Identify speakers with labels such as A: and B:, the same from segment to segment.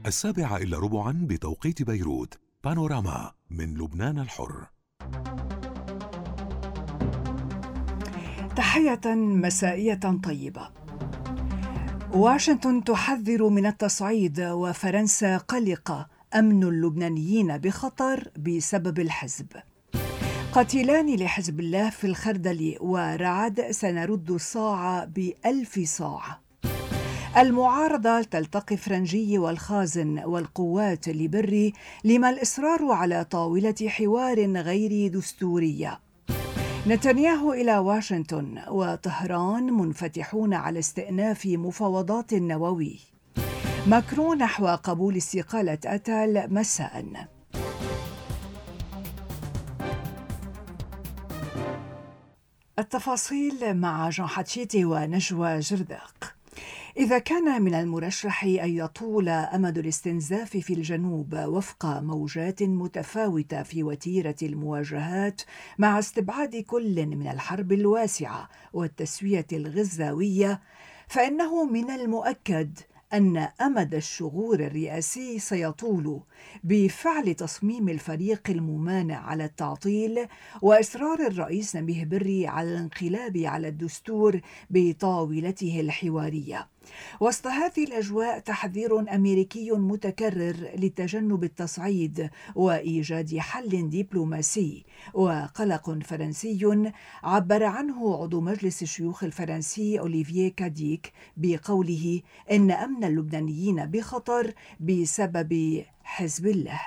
A: 7:15 بتوقيت بيروت. بانوراما من لبنان الحر.
B: تحية مسائية طيبة. واشنطن تحذر من التصعيد وفرنسا قلقة، أمن اللبنانيين بخطر بسبب الحزب. قتيلان لحزب الله في الخردل، ورعد سنرد الصاع ب1000 صاع. المعارضة تلتقي فرنجي والخازن والقوات لبري، لما الإصرار على طاولة حوار غير دستورية. نتنياهو إلى واشنطن، وطهران منفتحون على استئناف مفاوضات النووي. ماكرون نحو قبول استقالة أتال مساء. التفاصيل مع جان حتشيتي ونجوى جرداق. إذا كان من المرشح أن يطول أمد الاستنزاف في الجنوب وفق موجات متفاوتة في وتيرة المواجهات، مع استبعاد كل من الحرب الواسعة والتسوية الغزاوية، فإنه من المؤكد أن أمد الشغور الرئاسي سيطول بفعل تصميم الفريق الممانع على التعطيل وإصرار الرئيس نبيه بري على الانقلاب على الدستور بطاولته الحوارية. وسط هذه الأجواء، تحذير أمريكي متكرر لتجنب التصعيد وإيجاد حل دبلوماسي، وقلق فرنسي عبر عنه عضو مجلس الشيوخ الفرنسي أوليفيه كاديك بقوله إن أمن اللبنانيين بخطر بسبب حزب الله.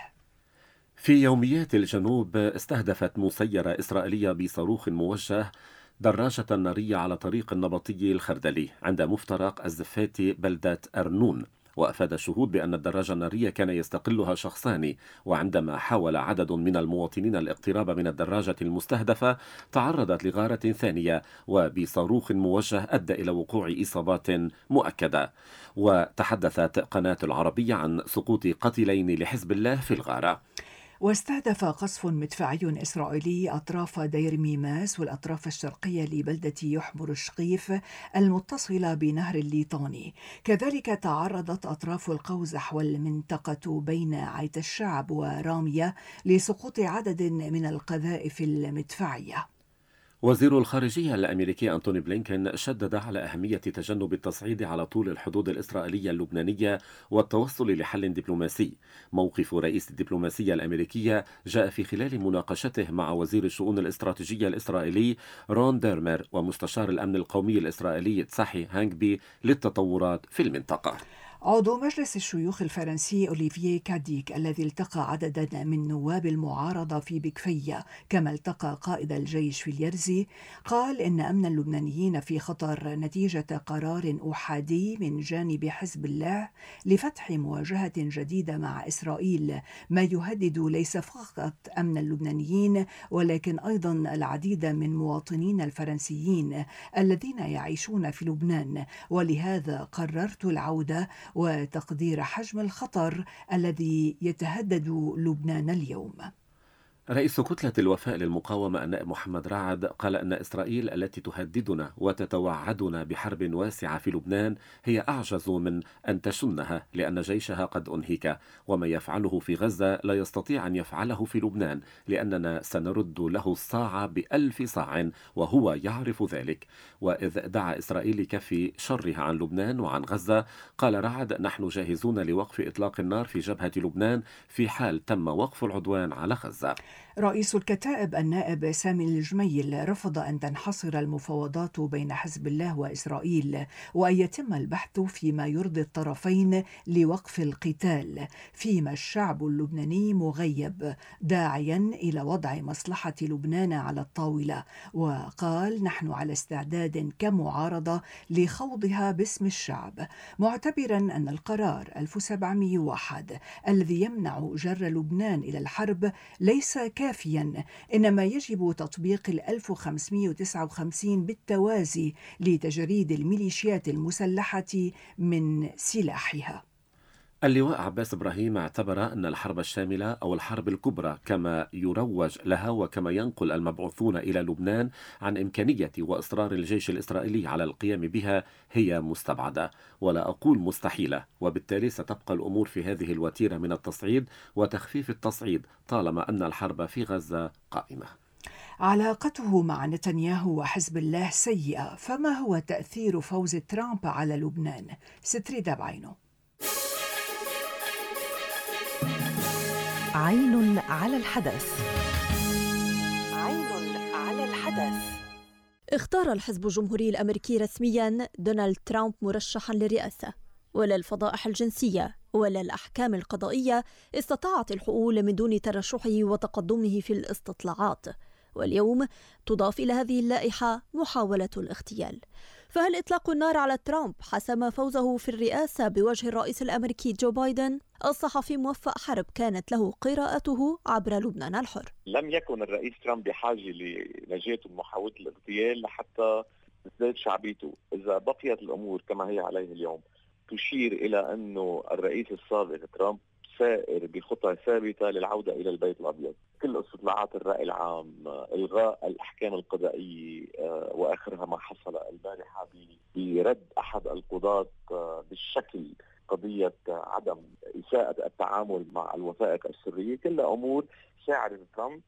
C: في يوميات الجنوب، استهدفت مسيرة إسرائيلية بصاروخ موجه دراجة نارية على طريق النبطي الخردلي عند مفترق الزفات بلدة أرنون. وأفاد الشهود بأن الدراجة النارية كان يستقلها شخصان، وعندما حاول عدد من المواطنين الاقتراب من الدراجة المستهدفة تعرضت لغارة ثانية، وبصاروخ موجه أدى إلى وقوع إصابات مؤكدة. وتحدثت قناة العربية عن سقوط قتيلين لحزب الله في الغارة.
B: واستهدف قصف مدفعي إسرائيلي أطراف دير ميماس والأطراف الشرقية لبلدة يحمر الشقيف المتصلة بنهر الليطاني. كذلك تعرضت أطراف القوزح والمنطقة بين عيت الشعب ورامية لسقوط عدد من القذائف المدفعية.
C: وزير الخارجية الأمريكي أنتوني بلينكن شدد على أهمية تجنب التصعيد على طول الحدود الإسرائيلية اللبنانية والتوصل لحل دبلوماسي. موقف رئيس الدبلوماسية الأمريكية جاء في خلال مناقشته مع وزير الشؤون الاستراتيجية الإسرائيلي رون ديرمر ومستشار الأمن القومي الإسرائيلي تساحي هانجبي للتطورات في المنطقة.
B: عضو مجلس الشيوخ الفرنسي أوليفيه كاديك، الذي التقى عددا من نواب المعارضة في بكفية كما التقى قائد الجيش في اليرزي، قال إن أمن اللبنانيين في خطر نتيجة قرار أحادي من جانب حزب الله لفتح مواجهة جديدة مع إسرائيل، ما يهدد ليس فقط أمن اللبنانيين ولكن أيضا العديد من مواطنين الفرنسيين الذين يعيشون في لبنان. ولهذا قررت العودة وتقدير حجم الخطر الذي يتهدد لبنان اليوم.
C: رئيس كتلة الوفاء للمقاومة النائب محمد رعد قال أن إسرائيل التي تهددنا وتتوعدنا بحرب واسعة في لبنان هي أعجز من أن تشنها، لأن جيشها قد أنهك، وما يفعله في غزة لا يستطيع أن يفعله في لبنان، لأننا سنرد له الصاع ب1000 صاع وهو يعرف ذلك. وإذ دعا إسرائيل لكف شرها عن لبنان وعن غزة، قال رعد: نحن جاهزون لوقف إطلاق النار في جبهة لبنان في حال تم وقف العدوان على غزة.
B: رئيس الكتائب النائب سامي الجميل رفض أن تنحصر المفاوضات بين حزب الله وإسرائيل، وأن يتم البحث فيما يرضي الطرفين لوقف القتال، فيما الشعب اللبناني مغيب، داعيا إلى وضع مصلحة لبنان على الطاولة. وقال: نحن على استعداد كمعارضة لخوضها باسم الشعب، معتبرا أن القرار 1701 الذي يمنع جر لبنان إلى الحرب ليس كافيا، إنما يجب تطبيق 1559 بالتوازي لتجريد الميليشيات المسلحة من سلاحها.
C: اللواء عباس إبراهيم اعتبر أن الحرب الشاملة أو الحرب الكبرى كما يروج لها وكما ينقل المبعوثون إلى لبنان عن إمكانية وإصرار الجيش الإسرائيلي على القيام بها هي مستبعدة، ولا أقول مستحيلة، وبالتالي ستبقى الأمور في هذه الوتيرة من التصعيد وتخفيف التصعيد طالما أن الحرب في غزة قائمة.
B: علاقته مع نتنياهو وحزب الله سيئة، فما هو تأثير فوز ترامب على لبنان؟ ستريدا بعينه.
D: عين على الحدث. عين على الحدث.
E: اختار الحزب الجمهوري الأمريكي رسمياً دونالد ترامب مرشحاً للرئاسة، ولا الفضائح الجنسية ولا الأحكام القضائية استطاعت الحقول من دون ترشحه وتقدمه في الاستطلاعات، واليوم تضاف إلى هذه اللائحة محاولة الاغتيال. فهل إطلاق النار على ترامب حسم فوزه في الرئاسة بوجه الرئيس الأمريكي جو بايدن؟ الصحفي موفق حرب كانت له قراءته عبر لبنان الحر.
F: لم يكن الرئيس ترامب بحاجة لنجاته من محاولة الاغتيال لحتى تزداد شعبيته. إذا بقيت الأمور كما هي عليه اليوم تشير إلى أنه الرئيس السابق ترامب سائر بخطى ثابتة للعودة إلى البيت الأبيض. كل استطلاعات الرأي العام، إلغاء الأحكام القضائية، وآخرها ما حصل البارحة برد أحد القضاة بالشكل قضية عدم إساءة التعامل مع الوثائق السرية، كلها أمور ساعدت ترامب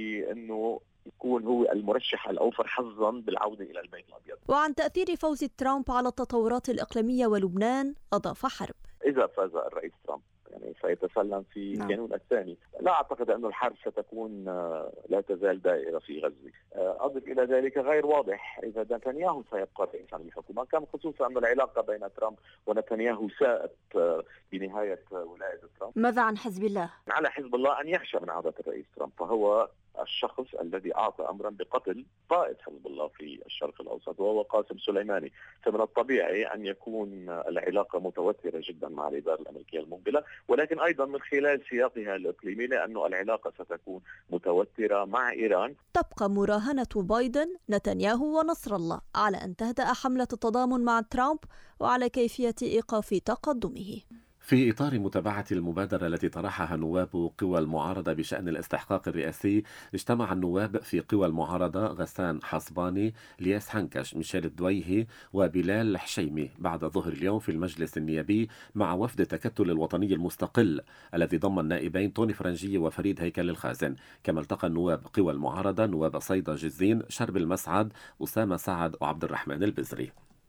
F: بأنه يكون هو المرشح الأوفر حظا بالعودة إلى البيت الأبيض.
E: وعن تأثير فوز ترامب على التطورات الإقليمية ولبنان أضاف حرب:
F: إذا فاز الرئيس ترامب يعني سيتسلم في كانون الثاني. لا أعتقد أن الحرب ستكون لا تزال دائرة في غزة. أضف إلى ذلك غير واضح إذا نتنياهو سيبقى رئيسا للحكومة، كان خصوصا أن العلاقة بين ترامب ونتنياهو ساءت بنهاية ولاية ترامب.
E: ماذا عن حزب الله؟
F: على حزب الله أن يخشى من عودة الرئيس ترامب، فهو الشخص الذي أعطى أمرا بقتل قائد حزب الله في الشرق الأوسط وهو قاسم سليماني، فمن الطبيعي أن يكون العلاقة متوترة جدا مع الإدارة الأمريكية المقبلة، ولكن أيضا من خلال سياقها الإقليمي لأن العلاقة ستكون متوترة مع إيران.
E: تبقى مراهنة بايدن، نتنياهو ونصر الله على أن تهدأ حملة التضامن مع ترامب وعلى كيفية إيقاف تقدمه.
C: في إطار متابعة المبادرة التي طرحها نواب قوى المعارضة بشأن الاستحقاق الرئاسي، اجتمع النواب في قوى المعارضة غسان حصباني، لياس حنكش، ميشيل الدويهي وبلال الحشيمي بعد ظهر اليوم في المجلس النيابي مع وفد التكتل الوطني المستقل الذي ضم النائبين طوني فرنجي وفريد هيكل الخازن. كما التقى النواب قوى المعارضة نواب صيدا جزين، شرب المسعد، أسامة سعد وعبد الرحمن البزري.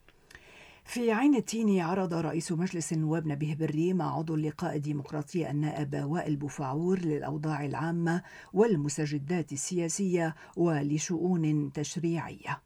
B: في عين التين عرض رئيس مجلس النواب نبيه بري مع عضو اللقاء الديمقراطي النائب وائل بوفعور للأوضاع العامة والمستجدات السياسية ولشؤون تشريعية.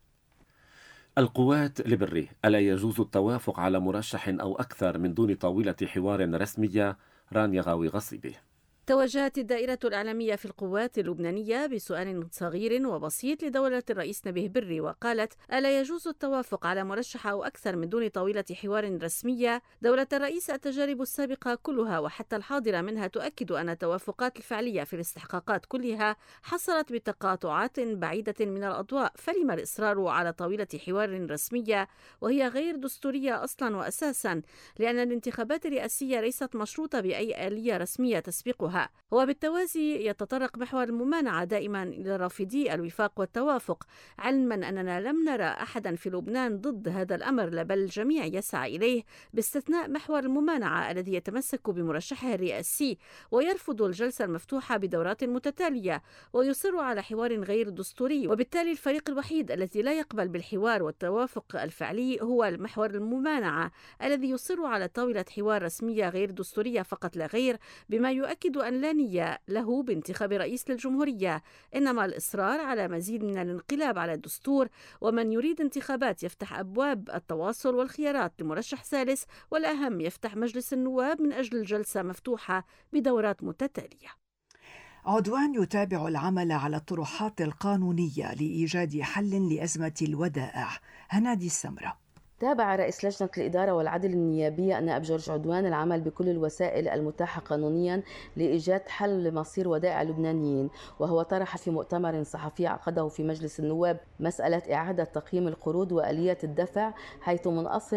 C: القوات لبري: ألا يجوز التوافق على مرشح أو أكثر من دون طاولة حوار رسمية؟ رانيا غاوي غصيبي.
G: توجهت الدائرة الإعلامية في القوات اللبنانية بسؤال صغير وبسيط لدولة الرئيس نبيه بري، وقالت: ألا يجوز التوافق على مرشح أو أكثر من دون طاولة حوار رسمية؟ دولة الرئيس التجارب السابقة كلها وحتى الحاضرة منها تؤكد أن التوافقات الفعلية في الاستحقاقات كلها حصلت بتقاطعات بعيدة من الأضواء، فلما الإصرار على طاولة حوار رسمية وهي غير دستورية أصلا وأساسا، لأن الانتخابات الرئاسية ليست مشروطة بأي آلية رسمية تسبقها. وبالتوازي يتطرق محور الممانعة دائما إلى رافضي الوفاق والتوافق، علما أننا لم نرى أحدا في لبنان ضد هذا الأمر، بل الجميع يسعى إليه باستثناء محور الممانعة الذي يتمسك بمرشحه الرئاسي ويرفض الجلسة المفتوحة بدورات متتالية ويصر على حوار غير دستوري. وبالتالي الفريق الوحيد الذي لا يقبل بالحوار والتوافق الفعلي هو محور الممانعة الذي يصر على طاولة حوار رسمية غير دستورية فقط لا غير، بما يؤكد أن لا نية له بانتخاب رئيس للجمهورية، إنما الإصرار على مزيد من الانقلاب على الدستور، ومن يريد انتخابات يفتح أبواب التواصل والخيارات لمرشح ثالث، والأهم يفتح مجلس النواب من أجل الجلسة مفتوحة بدورات متتالية.
B: عدوان يتابع العمل على الطروحات القانونية لإيجاد حل لأزمة الودائع. هنادي السمرة.
H: تابع رئيس لجنة الإدارة والعدل النيابية النائب جورج عدوان العمل بكل الوسائل المتاحة قانونيا لإيجاد حل لمصير ودائع اللبنانيين، وهو طرح في مؤتمر صحفي عقده في مجلس النواب مسألة إعادة تقييم القروض وآلية الدفع، حيث من أصل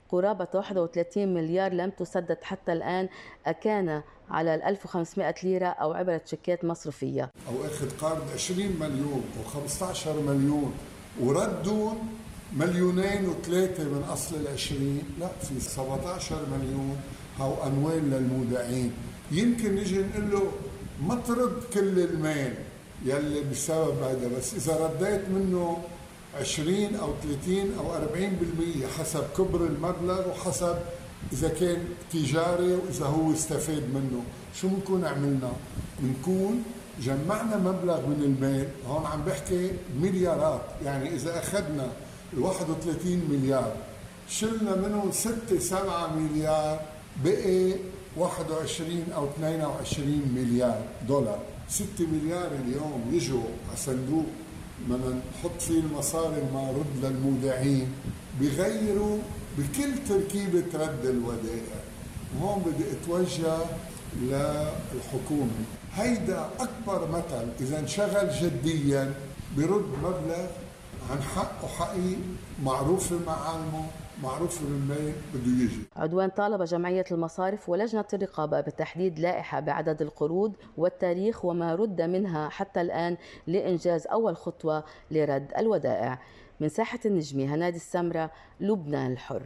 H: قرابة 31 مليار لم تسدد حتى الآن، أكان على 1500 ليرة أو عبر تشيكات مصرفية،
I: أو أخذ قرض 20 مليون أو 15 مليون وردون 2,3 من أصل 20. لا، في 17 مليون هاو أموال للمودعين. يمكن نجي نقول له ما ترد كل المال يلي بسبب هذا، بس إذا رديت منه 20 أو 30 أو 40% حسب كبر المبلغ وحسب إذا كان تجاري وإذا هو استفاد منه، شو بنكون عملنا؟ بنكون جمعنا مبلغ من المال. هون عم بحكي مليارات، يعني إذا أخذنا 31 مليار شلنا منهم 6-7 مليار، بقي 21 أو 22 مليار دولار. 6 مليار اليوم يجوا على صندوق بدنا نحط فيه المصاري المعروض للمودعين، بغيروا بكل تركيبة رد الودائع. وهون بدي اتوجه للحكومة، هيدا أكبر مثل إذا انشغل جديا برد مبلغ عن حقه حقيقي، معروف معالمه، معروف المال بده يجي.
H: عدوان طالب جمعية المصارف ولجنة الرقابة بتحديد لائحة بعدد القروض والتاريخ وما رد منها حتى الآن لإنجاز أول خطوة لرد الودائع. من ساحة النجمة، هنادي السمرة، لبنان الحر.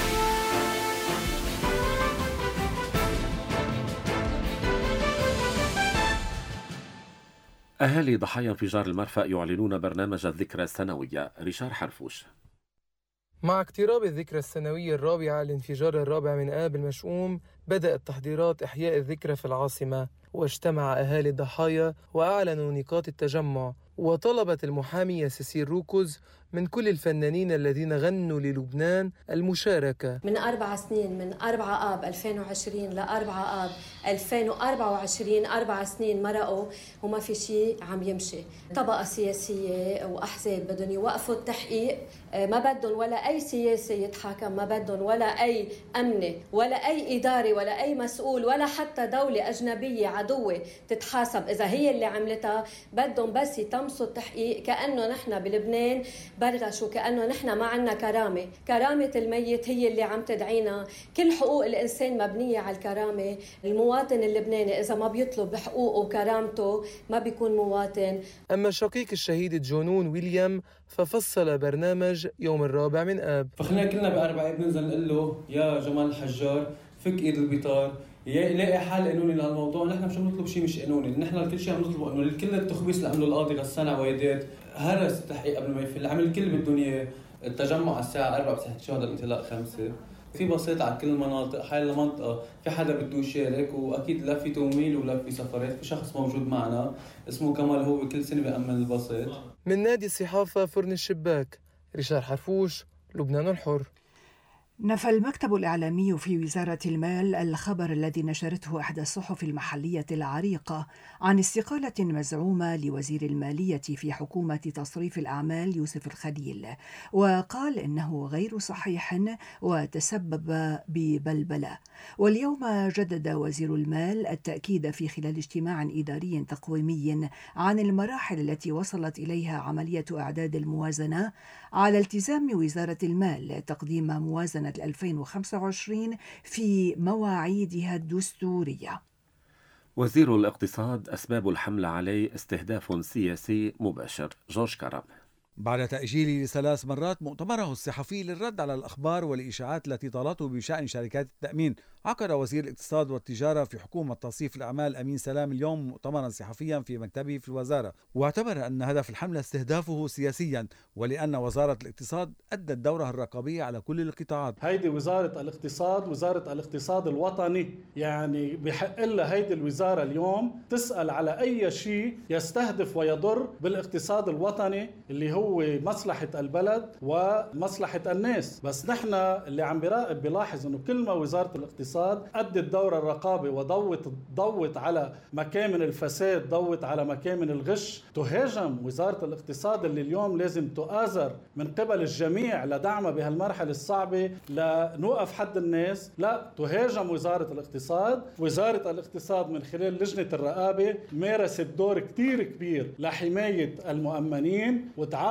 C: أهالي ضحايا انفجار المرفأ يعلنون برنامج الذكرى السنوية. ريشار حرفوش.
J: مع اقتراب الذكرى السنوية الرابعة لانفجار الرابع من آب المشؤوم، بدأت تحضيرات إحياء الذكرى في العاصمة، واجتمع أهالي الضحايا وأعلنوا نقاط التجمع. وطلبت المحامية سيسير روكوز من كل الفنانين الذين غنوا للبنان المشاركة.
K: من 4 سنين، من 4 آب 2020 ل4 آب 2024، 4 سنين مرقوا وما في شيء عم يمشي. طبقة سياسية وأحزاب بدهم يوقفوا التحقيق، ما بدهم ولا أي سياسي يتحاكم، ما بدهم ولا أي أمني ولا أي إداري ولا أي مسؤول ولا حتى دولة أجنبية عدوة تتحاسب إذا هي اللي عملتها. بدهم بس يتمسوا التحقيق، كأنه نحن بلبنان برغشوا، كأنه نحن ما عنا كرامة. كرامة الميت هي اللي عم تدعينا. كل حقوق الإنسان مبنية على الكرامة. المواطن اللبناني إذا ما بيطلب بحقوقه وكرامته ما بيكون مواطن.
J: أما شقيق الشهيد جونون ويليام ففصل برنامج يوم الرابع من آب.
L: فخلينا كلنا بأربعة بننزل نقول له يا جمال الحجار فك ايد البطار، يلاقي حل قانوني لهالموضوع. نحن مش عم نطلب شيء مش قانوني، نحن كل شيء عم نطلبه انه الكل التخبيص اللي عمله القاضي غسان عويدات هرس التحقيق قبل ما يفل، عمل الكل بدهم اياه. التجمع على الساعه 4 بساحه الشهداء، الانطلاق 5. في بساطة على كل المناطق، حال المنطقة في حدا بده يشارك، واكيد لا في توميل ولا في سفرات. في شخص موجود معنا اسمه كمال، هو كل سنة بيأمن البساط.
J: من نادي الصحافة فرن الشباك، ريشار حرفوش، لبنان الحر.
B: نفى المكتب الإعلامي في وزارة المال الخبر الذي نشرته إحدى الصحف المحلية العريقة عن استقالة مزعومة لوزير المالية في حكومة تصريف الأعمال يوسف الخليل، وقال إنه غير صحيح وتسبب ببلبلة. واليوم جدد وزير المال التأكيد في خلال اجتماع إداري تقويمي عن المراحل التي وصلت إليها عملية إعداد الموازنة على التزام وزارة المال تقديم موازنة 2025 في مواعيدها الدستورية.
C: وزير الاقتصاد: أسباب الحملة عليه استهداف سياسي مباشر. جورج كرم.
M: بعد تأجيله ل3 مرات مؤتمره الصحفي للرد على الأخبار والإشاعات التي طالته بشأن شركات التأمين، عقد وزير الاقتصاد والتجارة في حكومة تصريف الأعمال أمين سلام اليوم مؤتمرا صحفيا في مكتبه في الوزارة، واعتبر أن هدف الحملة استهدافه سياسيا، ولأن وزارة الاقتصاد أدت دورها الرقابي على كل القطاعات.
N: هيدي وزارة الاقتصاد، وزارة الاقتصاد الوطني، يعني بحق لها هيدي الوزارة اليوم تسأل على أي شيء يستهدف ويضر بالاقتصاد الوطني اللي هو مصلحة البلد ومصلحة الناس. بس نحن اللي عم براقب بلاحظ انه كل ما وزارة الاقتصاد أدت دور الرقابة وضوت على مكامن الفساد، ضوت على مكامن الغش، تهاجم وزارة الاقتصاد اللي اليوم لازم تؤازر من قبل الجميع لدعمها بهالمرحلة الصعبة لنوقف حد الناس. لا، تهاجم وزارة الاقتصاد. وزارة الاقتصاد من خلال لجنة الرقابة مارست دور كتير كبير لحماية المؤمنين وتعاون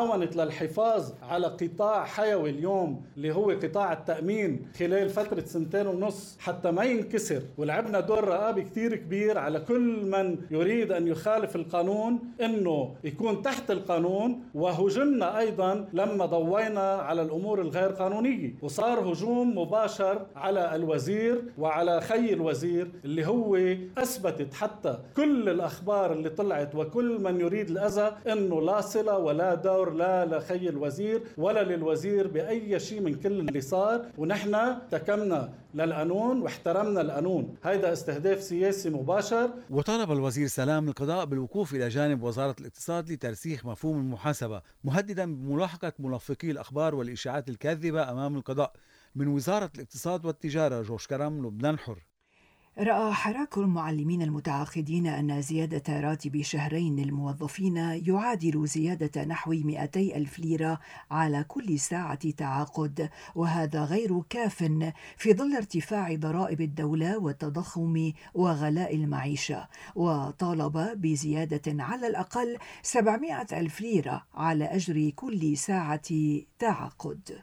N: تعاونت للحفاظ على قطاع حيوي اليوم اللي هو قطاع التأمين خلال فترة 2.5 سنين حتى ما ينكسر، ولعبنا دور رقابي كتير كبير على كل من يريد أن يخالف القانون إنه يكون تحت القانون. وهجمنا أيضا لما ضوينا على الأمور الغير قانونية، وصار هجوم مباشر على الوزير وعلى خي الوزير اللي هو أثبتت حتى كل الأخبار اللي طلعت وكل من يريد الأذى إنه لا صلة ولا دور لا لخي الوزير ولا للوزير بأي شيء من كل اللي صار. ونحن تكمنا للقانون واحترمنا القانون. هيدا استهداف سياسي مباشر.
M: وطالب الوزير سلام القضاء بالوقوف إلى جانب وزارة الاقتصاد لترسيخ مفهوم المحاسبة، مهددا بملاحقة ملفقي الأخبار والإشاعات الكاذبة أمام القضاء. من وزارة الاقتصاد والتجارة، جورج كرم، لبنان حر.
B: رأى حراك المعلمين المتعاقدين أن زيادة راتب شهرين للموظفين يعادل زيادة نحو 200 ألف ليرة على كل ساعة تعاقد، وهذا غير كاف في ظل ارتفاع ضرائب الدولة والتضخم وغلاء المعيشة، وطالب بزيادة على الأقل 700 ألف ليرة على أجر كل ساعة تعاقد.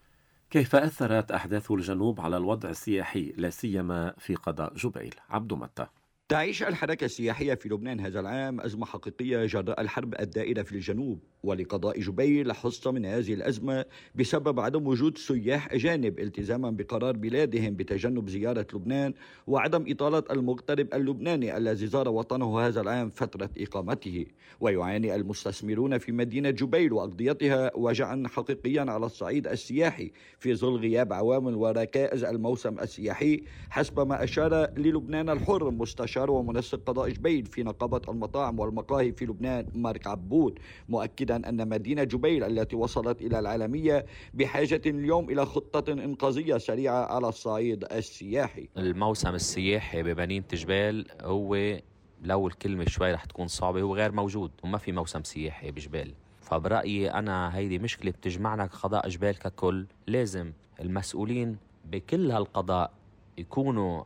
C: كيف أثرت أحداث الجنوب على الوضع السياحي لا سيما في قضاء جبيل؟ عبد متى.
O: تعيش الحركة السياحية في لبنان هذا العام أزمة حقيقية جراء الحرب الدائرة في الجنوب، ولقضاء جبيل حصة من هذه الأزمة بسبب عدم وجود سياح أجانب التزاما بقرار بلادهم بتجنب زيارة لبنان وعدم إطالة المغترب اللبناني الذي زار وطنه هذا العام فترة إقامته. ويعاني المستثمرون في مدينة جبيل وأقضيتها وجعا حقيقيا على الصعيد السياحي في ظل غياب عوامل وركائز الموسم السياحي، حسب ما أشار للبنان الحر مستشار ومنسق قضاء جبيل في نقابة المطاعم والمقاهي في لبنان مارك عبود، مؤكدا أن مدينة جبيل التي وصلت إلى العالمية بحاجة اليوم إلى خطة إنقاذية سريعة على الصعيد السياحي.
P: الموسم السياحي بمدينة جبيل هو لو الكلمة شوي رح تكون صعبة هو غير موجود، وما في موسم سياحي بجبيل. فبرأيي أنا هيدي مشكلة بتجمعنا كقضاء جبيل ككل. لازم المسؤولين بكل هالقضاء يكونوا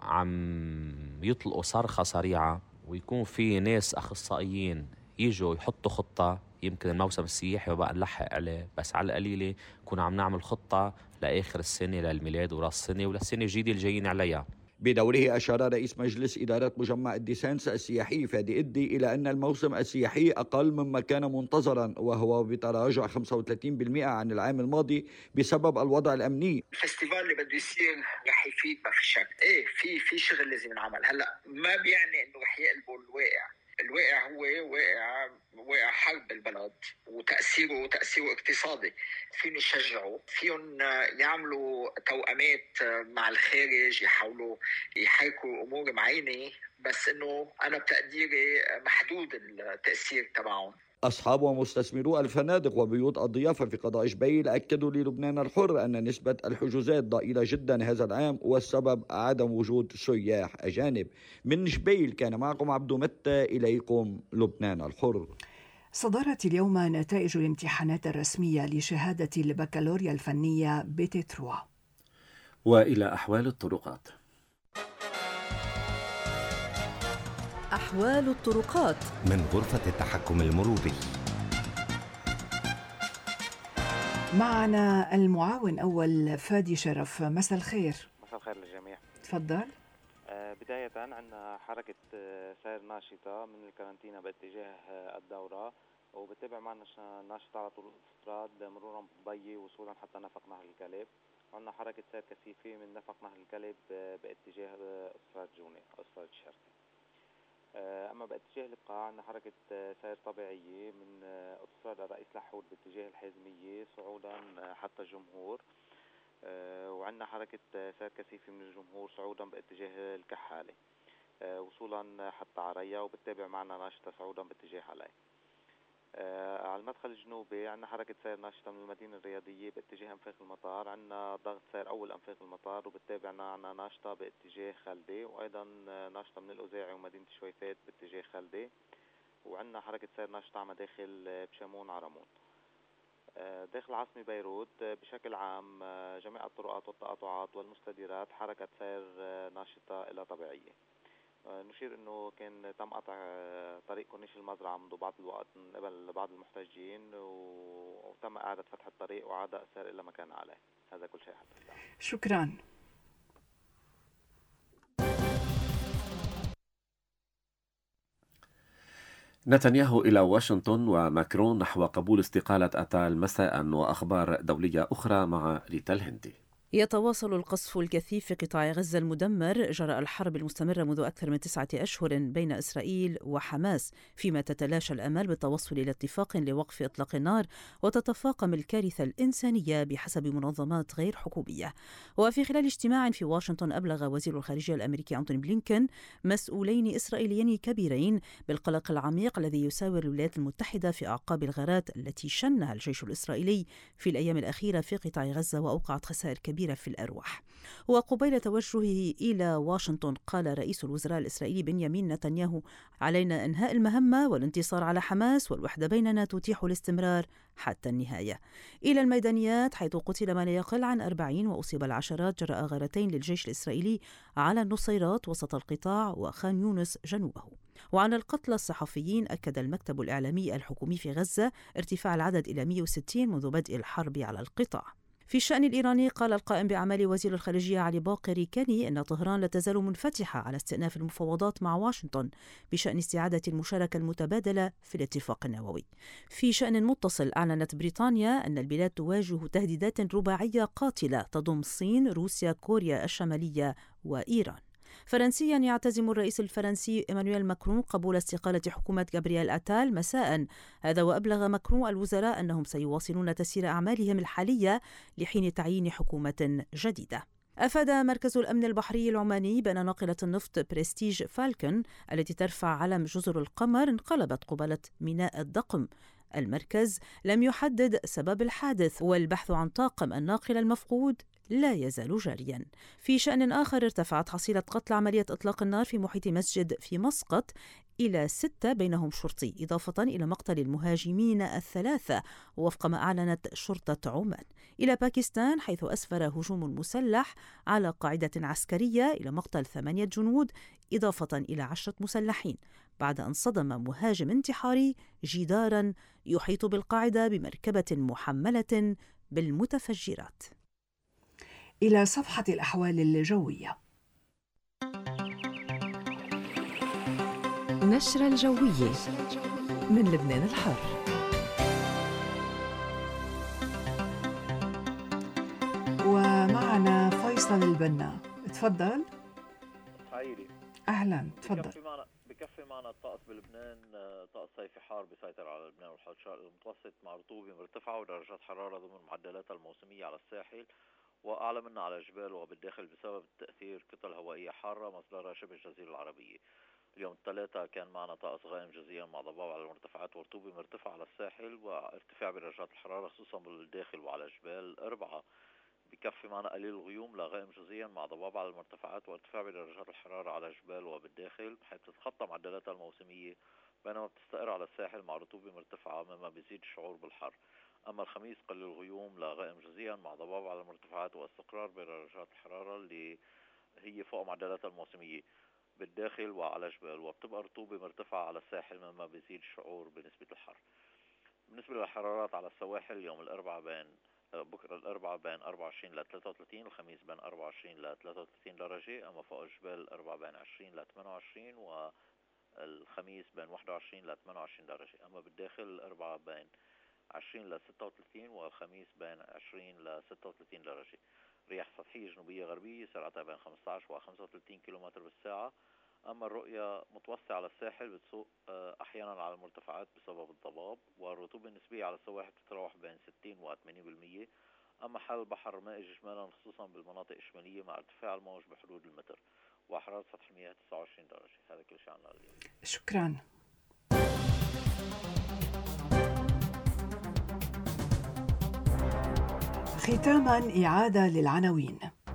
P: عم يطلقوا صرخة سريعة، ويكون في ناس أخصائيين يجوا يحطوا خطة. يمكن الموسم السياحي وبقى نلحق عليه، بس على القليلة كنا عم نعمل خطة لآخر السنة للميلاد وراس السنة وللسنة الجديدة الجايين عليها.
O: بدوره أشار رئيس مجلس إدارة مجمع الديسانس السياحي فادي إدي إلى أن الموسم السياحي أقل مما كان منتظرا، وهو بتراجع 35% عن العام الماضي بسبب الوضع الأمني.
Q: الفستيفال اللي بده يصير رح يفيد، ما في شك. في شغل لازم ينعمل. هلا ما بيعني انه رح يقلبوا الواقع هو واقع حرب بالبلد، وتأثيره اقتصادي. فيهم يشجعوا، فيهم يعملوا توأمات مع الخارج، يحاولوا يحركوا أمور معينة، بس إنه أنا بتقديري محدود التأثير تبعهم.
O: أصحاب ومستثمرو الفنادق وبيوت الضيافة في قضاء جبيل أكدوا للبنان الحر أن نسبة الحجوزات ضئيلة جدا هذا العام، والسبب عدم وجود سياح أجانب. من جبيل كان معكم عبد متى، إليكم لبنان الحر.
B: صدرت اليوم نتائج الامتحانات الرسمية لشهادة البكالوريا الفنية بتتروا.
C: وإلى أحوال الطرقات.
D: أحوال الطرقات
R: من غرفة التحكم المروري.
B: معنا المعاون أول فادي شرف. مساء الخير.
S: مساء الخير للجميع.
B: تفضل.
S: بداية عندنا حركة سير ناشطة من الكارنتينا باتجاه الدورة، وبتابع معنا ناشطة على طول الاوتوستراد مرورا ببي وصولا حتى نفق نهر الكلب. عندنا حركة سير كثيفة من نفق نهر الكلب باتجاه اوتوستراد جوني اوتوستراد الشرقي. أما باتجاه القاع عندنا حركة سير طبيعية من اوتوستراد الرئيس لحود باتجاه الحازمية صعودا حتى الجمهور، وعندنا حركة سير كثيفة من الجمهور صعودا باتجاه الكحالة وصولا حتى عريا، وبتتابع معنا ناشطة صعودا باتجاه علي. على المدخل الجنوبي عندنا حركة سير ناشطة من المدينة الرياضية باتجاه أنفاق المطار، عندنا ضغط سير أول أنفاق المطار، وبتتابع معنا ناشطة باتجاه خلدي، وأيضا ناشطة من الأوزاعي ومدينة الشويفات باتجاه خلدي، وعندنا حركة سير ناشطة على داخل بشامون عرمون. داخل عاصمة بيروت بشكل عام جميع الطرقات والتقاطعات والمستديرات حركة سير ناشطة إلى طبيعية. نشير انه كان تم قطع طريق كورنيش المزرعة منذ بعض الوقت من قبل بعض المحتجين، تم إعادة فتح الطريق وعاد السير إلى ما كان عليه. هذا كل شيء حتى الآن.
B: شكرا.
C: نتنياهو إلى واشنطن وماكرون نحو قبول استقالة أتال مساء، وأخبار دولية أخرى مع ريتا الهندي.
T: يتواصل القصف الكثيف في قطاع غزة المدمر جراء الحرب المستمرة منذ أكثر من 9 أشهر بين إسرائيل وحماس، فيما تتلاشى الآمال بالتوصل إلى اتفاق لوقف إطلاق النار وتتفاقم الكارثة الإنسانية بحسب منظمات غير حكومية. وفي خلال اجتماع في واشنطن أبلغ وزير الخارجية الأمريكي أنتوني بلينكن مسؤولين إسرائيليين كبيرين بالقلق العميق الذي يساور الولايات المتحدة في أعقاب الغارات التي شنها الجيش الإسرائيلي في الأيام الأخيرة في قطاع غزة وأوقعت خسائر كبيرة في الأرواح. وقبيل توجهه إلى واشنطن قال رئيس الوزراء الإسرائيلي بنيامين نتنياهو: علينا إنهاء المهمة والانتصار على حماس، والوحدة بيننا تتيح الاستمرار حتى النهاية. إلى الميدانيات، حيث قتل ما لا يقل عن 40 وأصيب العشرات جراء غارتين للجيش الإسرائيلي على النصيرات وسط القطاع وخان يونس جنوبه. وعن القتلى الصحفيين، أكد المكتب الإعلامي الحكومي في غزة ارتفاع العدد إلى 160 منذ بدء الحرب على القطاع. في الشأن الإيراني، قال القائم بأعمال وزير الخارجية علي باقر كاني أن طهران لا تزال منفتحة على استئناف المفاوضات مع واشنطن بشأن استعادة المشاركة المتبادلة في الاتفاق النووي. في شأن متصل، أعلنت بريطانيا أن البلاد تواجه تهديدات رباعية قاتلة تضم الصين، روسيا، كوريا الشمالية وإيران. فرنسيا، يعتزم الرئيس الفرنسي إيمانويل ماكرون قبول استقالة حكومة غابرييل أتال مساء. هذا وأبلغ ماكرون الوزراء أنهم سيواصلون تسيير أعمالهم الحالية لحين تعيين حكومة جديدة. أفاد مركز الأمن البحري العماني بأن ناقلة النفط برستيج فالكون التي ترفع علم جزر القمر انقلبت قبالة ميناء الدقم. المركز لم يحدد سبب الحادث، والبحث عن طاقم الناقلة المفقود لا يزال جاريا. في شأن آخر، ارتفعت حصيلة قتل عملية إطلاق النار في محيط مسجد في مسقط إلى 6 بينهم شرطي، إضافة إلى مقتل المهاجمين الثلاثة وفق ما أعلنت شرطة عمان. إلى باكستان، حيث أسفر هجوم مسلح على قاعدة عسكرية إلى مقتل 8 جنود إضافة إلى 10 مسلحين بعد أن صدم مهاجم انتحاري جدارا يحيط بالقاعدة بمركبة محملة بالمتفجرات.
B: إلى صفحة الأحوال الجوية.
D: نشرة الجوية من لبنان الحر.
B: ومعنا فيصل البنا، تفضل.
U: صعيدي.
B: أهلا، تفضل.
U: بكفي معنا الطقس بلبنان، طقس صيفي حار بيسيطر على لبنان والحوض الشرقي المتوسط مع رطوبة مرتفعة ودرجات حرارة ضمن معدلاتها الموسمية على الساحل وأعلى منها على الجبال وبالداخل بسبب تأثير كتل هوائية حارة مصدرها شبه الجزيرة العربية. اليوم الثلاثاء كان معنا طقس غائم جزئيا مع ضباب على المرتفعات ورطوبة مرتفعة على الساحل وارتفاع بدرجات الحرارة خصوصا بالداخل وعلى الجبال. الأربعاء بكفي معنا قليل الغيوم لغائم جزئيا مع ضباب على المرتفعات وارتفاع بدرجات الحرارة على الجبال وبالداخل حيث تتخطى معدلاتها الموسمية بينما بتستقر على الساحل مع رطوبة مرتفعة مما بيزيد الشعور بالحر. أما الخميس قليل الغيوم لغائم جزئيا مع ضباب على المرتفعات واستقرار بدرجات الحرارة اللي هي فوق معدلاتها الموسمية بالداخل وعلى الجبال وبتبقى رطوبة مرتفعة على الساحل مما بيزيد الشعور بنسبة الحر. بالنسبة للحرارات على السواحل، يوم الأربعاء بكرة الأربعاء بين 24 ل 33، الخميس بين 24 ل 33 درجة، أما فوق الجبال الأربعاء بين 20 ل 28 والخميس بين 21 ل 28 درجة، أما بالداخل الأربعاء بين 20 ل 36 والخميس بين 20 ل 36 درجة. رياح سطحية جنوبية غربية سرعتها بين 15 و 35 كم بالساعة. أما الرؤية متوسعة على الساحل بتسوق أحيانا على المرتفعات بسبب الضباب، والرطوبة النسبية على السواحل بتتراوح بين 60 و 80%. أما حال البحر مائي إجمالا خصوصا بالمناطق الشمالية مع ارتفاع الموج بحدود المتر وحرارة سطح المياه 29 درجة. هذا كل شيء عنا اليوم.
B: شكرا. ختاما إعادة للعناوين.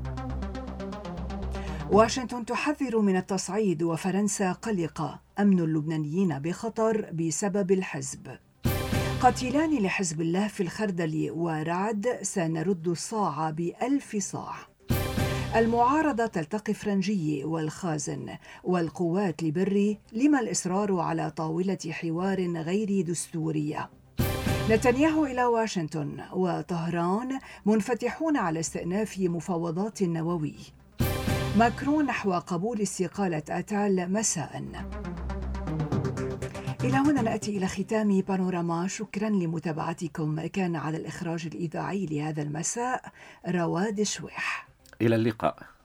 B: واشنطن تحذر من التصعيد وفرنسا قلقة، أمن اللبنانيين بخطر بسبب الحزب. قتيلان لحزب الله في الخردل ورعد، سنرد الصاع ب1000 صاع. المعارضة تلتقي فرنجي والخازن والقوات لبري، لما الإصرار على طاولة حوار غير دستورية. نتنياهو إلى واشنطن، وطهران منفتحون على استئناف مفاوضات النووي. ماكرون نحو قبول استقالة أتال مساء. إلى هنا نأتي إلى ختام بانوراما. شكرا لمتابعتكم. كان على الإخراج الإذاعي لهذا المساء رواد شويح.
C: إلى اللقاء.